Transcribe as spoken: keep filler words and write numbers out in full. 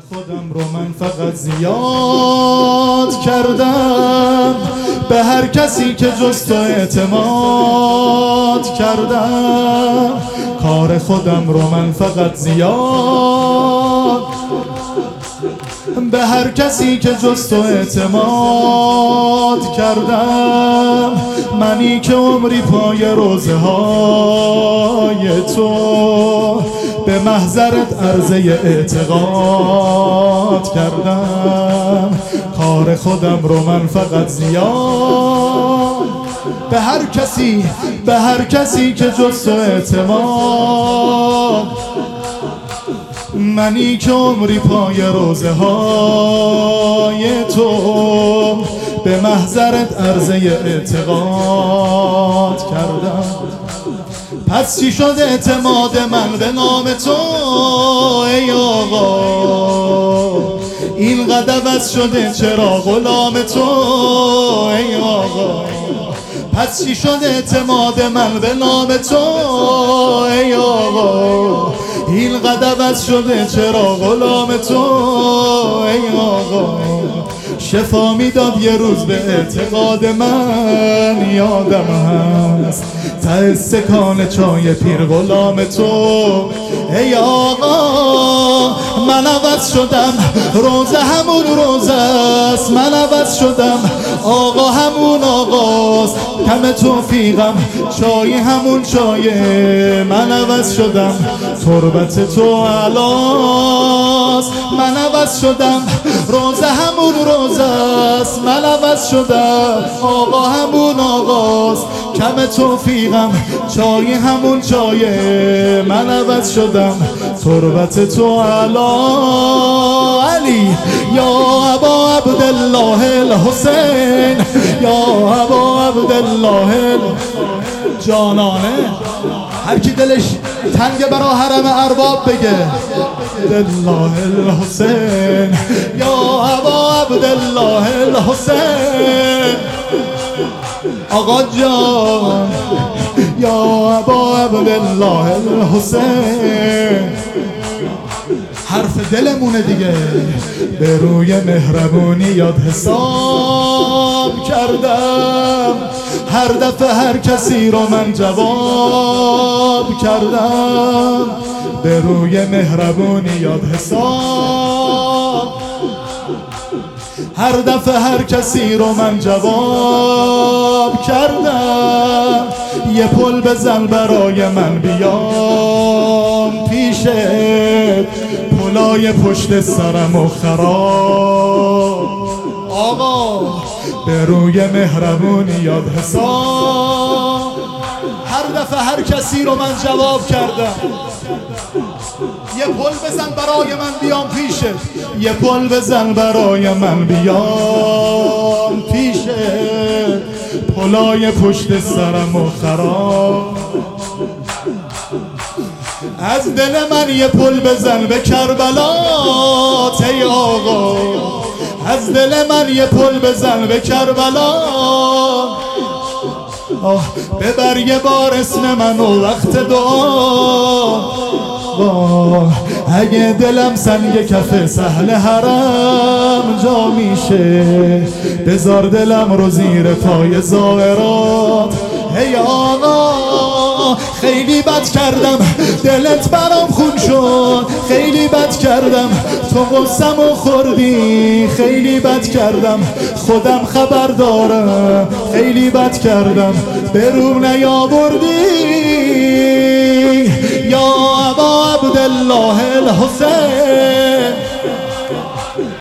خودم رو من فقط زیاد کردم، به هر کسی که جز تو اعتماد کردم. کار خودم رو من فقط زیاد، به هر کسی که جز تو اعتماد کردم. منی که عمری پای روزه های تو به محضرت عرضه اعتقاد کردم. کار خودم رو من فقط زیاد، به هر کسی به هر کسی که جز تو اعتماد. منی که عمری پای روزه های تو به محضرت عرضه اعتقاد کردم. پس چی شد اعتماد من به نام تو ای آقا؟ اینقدر بس شده چرا غلام تو ای آقا؟ پس چی شد اعتماد من به نام تو ای آقا؟ اینقدر بس شده چرا غلام تو ای آقا؟ شفا میداد یه روز به اعتقاد من، یادم هست ته استکان چای پیر غلام تو ای آقا. من عوض شدم، روزه همون روزه است، من عوض شدم، آقا همون آقاست. کم توفیقم چای همون چایه، من عوض شدم، تربت تو علاست. من عوض شدم، روزه همون روزه است، من عوض شدم، آقا همون آقاست. کم توفیقم چای همون چایه، من عوض شدم، تربت تو علا. علی یا ابا عبدالله الحسین، یا ابا عبدالله جانانه. هر کی دلش تنگ برا حرم ارباب بگه عبدالله الحسین، یا ابا عبدالله الحسین. آقا جان یا ابا عبدالله الحسین. حرف دلمونه دیگه، به روی مهربونی یاد حساب کردم. هر دفعه هر کسی رو من جواب کردم، به روی مهربونی یاد حساب. هر دفعه هر کسی رو من جواب کردم. یه پل بزن برای من بیام پیشت، پلای پشت سرم و خراب. آقا به روی مهربونی یاد حساب. هر دفعه هر کسی رو من جواب کردم. یه پل بزن برای من بیام پیشت، یه پل بزن برای من بیام پیشت، پلای پشت سرم و خراب. از دل من یه پل بزن به کربلا ای آقا، از دل من یه پل بزن به کربلا. آه ببر یه بار اسم من و وقت دعا. اگه دلم سنگ کف سهل حرم جا میشه، بذار دلم رو زیر پای زائرات ای آقا. خیلی بد کردم دلت برام خون شد، خیلی بد کردم تو قصم و خوردی، خیلی بد کردم خودم خبر دارم، خیلی بد کردم به روم نیاوردی. یا ابا عبدالله الحسین.